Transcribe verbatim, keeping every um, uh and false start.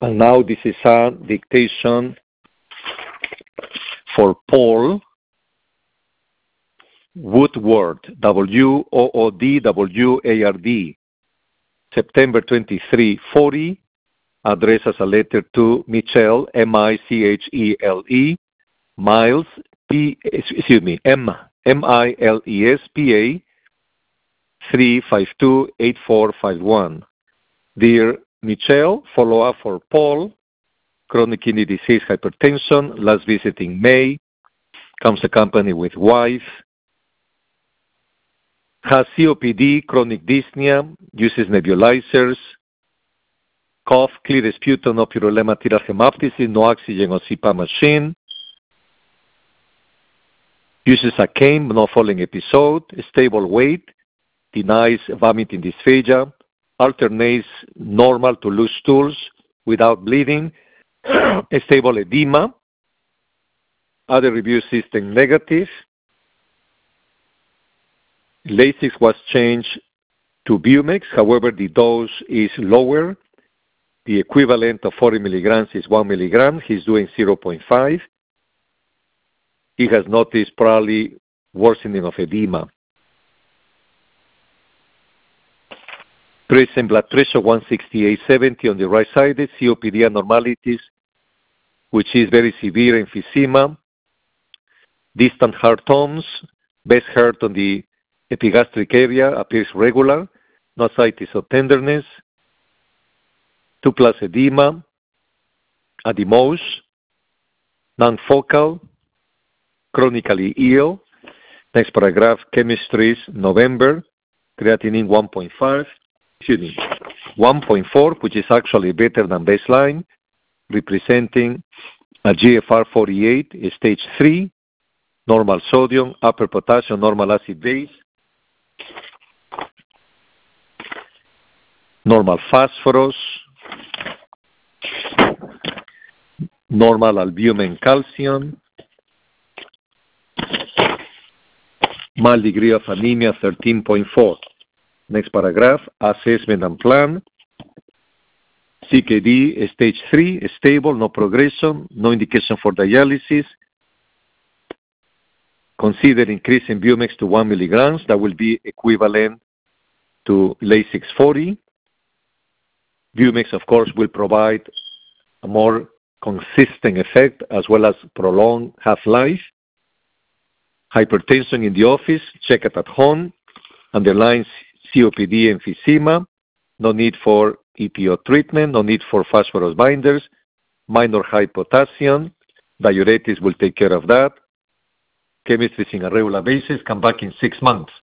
And now this is a dictation for Paul Woodward, W O O D W A R D, September twenty-third, forty, addressed as a letter to Michelle, M I C H E L E, Miles, P, excuse me, M, M I L E S, P A, three five two eight four five one. Dear Michelle, follow-up for Paul, chronic kidney disease, hypertension, last visit in May, comes accompanied with wife, has C O P D, chronic dyspnea, uses nebulizers, cough, clear sputum, no purulema, hemoptysis, no oxygen or C PAP machine, uses a cane, no falling episode, stable weight, denies vomiting dysphagia, alternates normal to loose stools without bleeding, stable edema, other review system negative. Lasix was changed to Bumex, however, the dose is lower. The equivalent of forty milligrams is one milligram. He's doing zero point five. He has noticed probably worsening of edema. Present blood pressure one sixty-eight seventy on the right side, C O P D abnormalities, which is very severe emphysema, distant heart tones, best heart on the epigastric area appears regular, no ascites or tenderness, two plus edema, ademose, non-focal, chronically ill. Next paragraph, chemistries, November, creatinine one point five, excuse me, one point four, which is actually better than baseline, representing a G F R forty-eight, stage three, normal sodium, upper potassium, normal acid base, normal phosphorus, normal albumin calcium, mild degree of anemia thirteen point four. Next paragraph, assessment and plan. C K D stage three, stable, no progression, no indication for dialysis. Consider increasing Bumex to one milligrams. That will be equivalent to Lasix forty. Bumex, of course, will provide a more consistent effect as well as prolonged half-life. Hypertension in the office, check it at home. Underlines C O P D emphysema. No need for E P O treatment. No need for phosphorus binders. Minor high potassium. Diuretics will take care of that. Chemistry in a regular basis. Come back in six months.